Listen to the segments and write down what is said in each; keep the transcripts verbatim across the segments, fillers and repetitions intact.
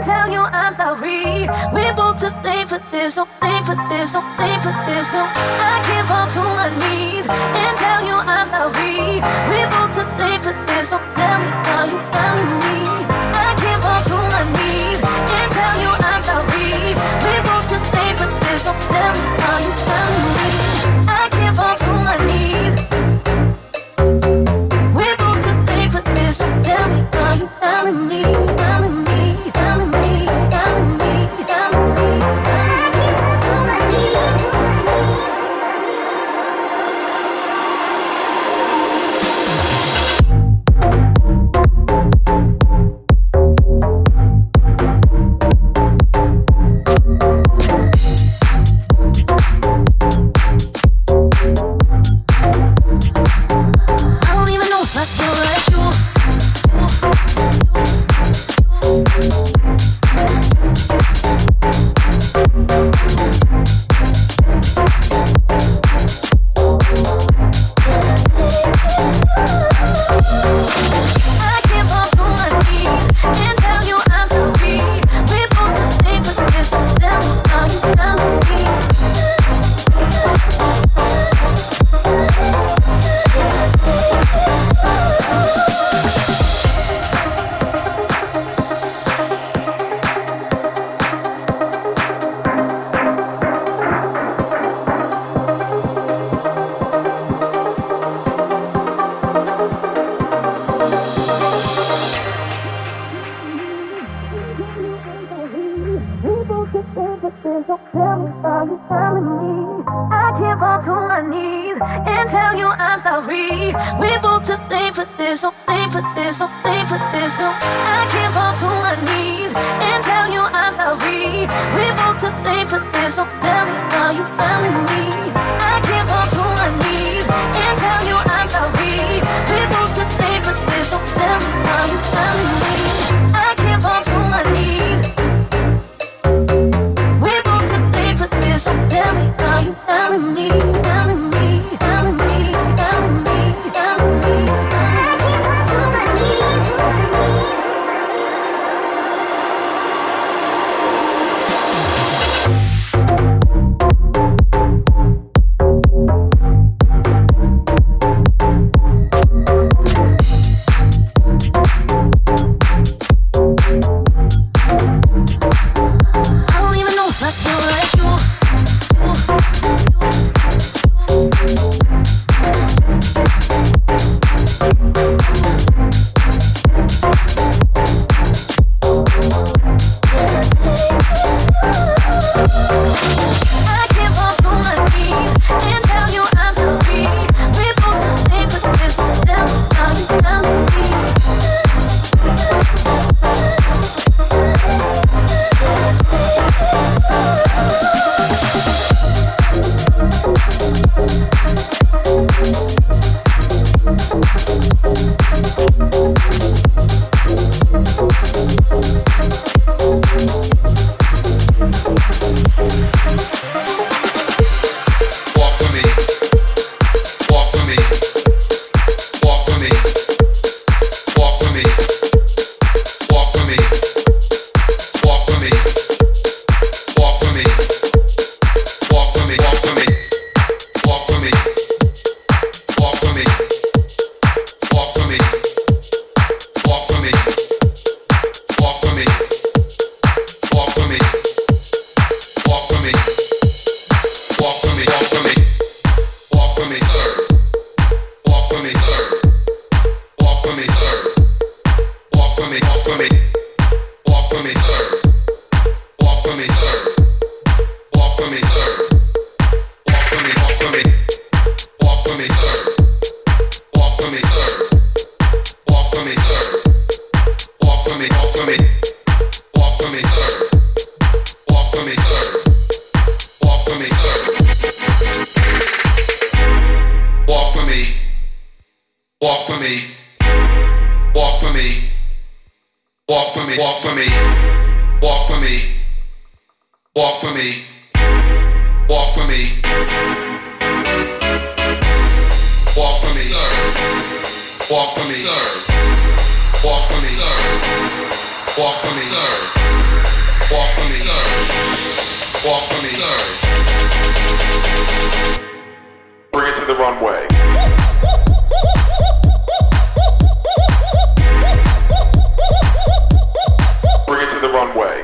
and tell you I'm sorry. We're both to blame for this, so blame for this, so blame for this. So I can't fall to my knees and tell you I'm sorry. We're both to blame for this, so tell me how you found me. I can't fall to my knees and tell you I'm sorry. We're both to blame for this, so tell me how you found me. I can't fall to my knees. We're both to blame for this, so tell me how you found me, found me, found me, found me, found me. I can't fall to my knees. Walk for me, sir. Walk for me, sir. Walk for me, sir. Walk for me, sir. Walk for me, sir. Bring it to the runway. Bring it to the runway.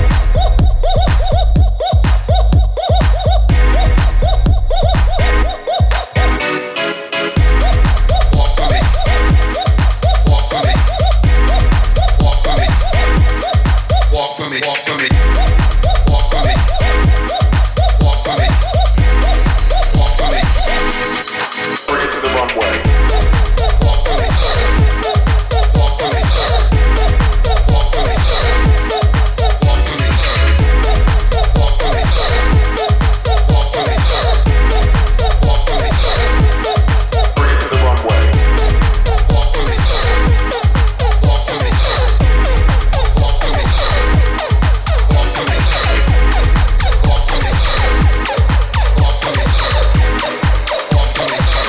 Walk for me, walk for me, walk for me, walk for me, walk for me. Bring it to the runway. Walk for me, sir. Walk for me, sir. Walk for me, sir. Walk for me, sir. Walk for me, sir. Walk for me, sir. Walk for me, sir. Bring it to the runway. Walk for me, sir. Walk for me, sir. Walk for me, sir. Walk for me, sir. Walk for me, sir. Walk for me, sir. Walk for me, sir.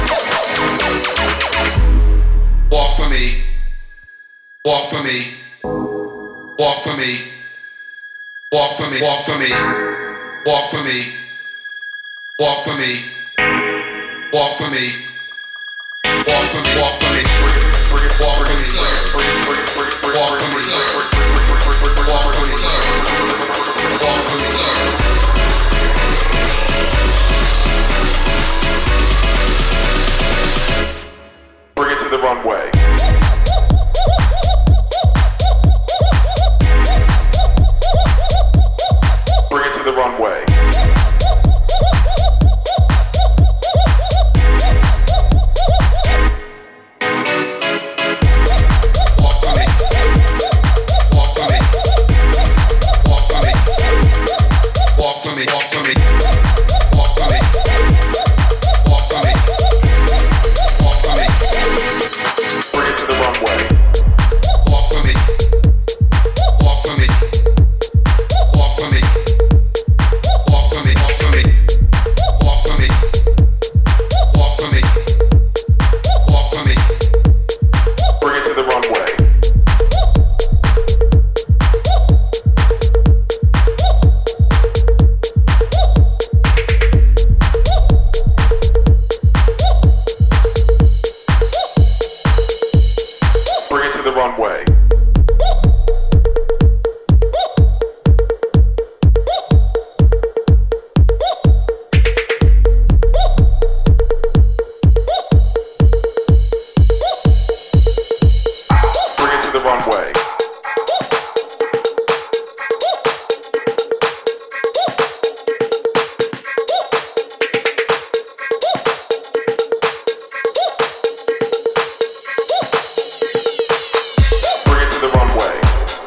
Walk for me. Walk for me. Walk for me. Walk for me. Walk for me. Walk for me. Walk for me. Walk for me. Walk for me. Walk for me. Walk for me, sir. Walk for me, sir. Walk for me, sir. Walk for me, sir. Bring it to the runway. Bring it to the runway. Walk for me. Walk for me. Walk for me. Walk for me. Walk for me. Walk for me. Walk for me. Walk for me. Bring it to the runway. Walk for me. Walk for me. Walk for me. Walk for me. Walk for me. Walk for me. Walk for me. Walk for me. Bring it to the runway. Bring it to the runway. Bring it to the runway. Bring it to the runway.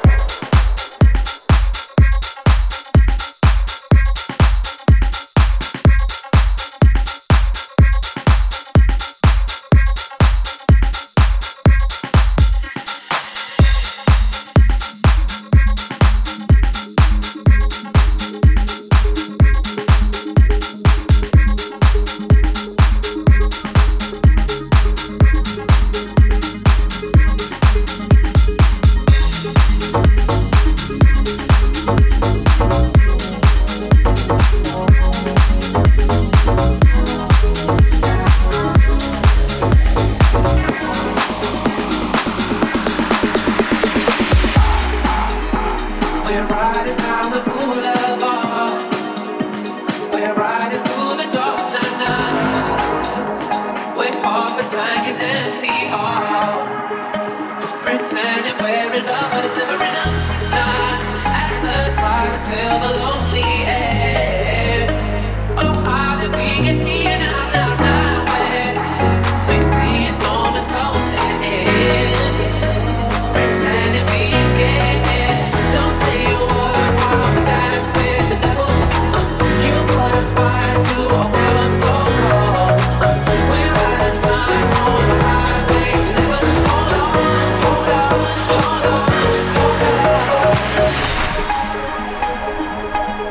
We're riding down the boulevard. We're riding through the dark night. With half a tank and empty heart. Pretending we're in love, but it's never enough. Not as the silence fill the lonely air. Oh, how did we get here now, now, now? Where we see a storm is closing in. Pretending we ain't scared. Don't say a word while we dance with the devil. Uh, you put a fire to a world so cold. Uh, we're out of time on the highway to never. Hold on, hold on, hold on, hold on.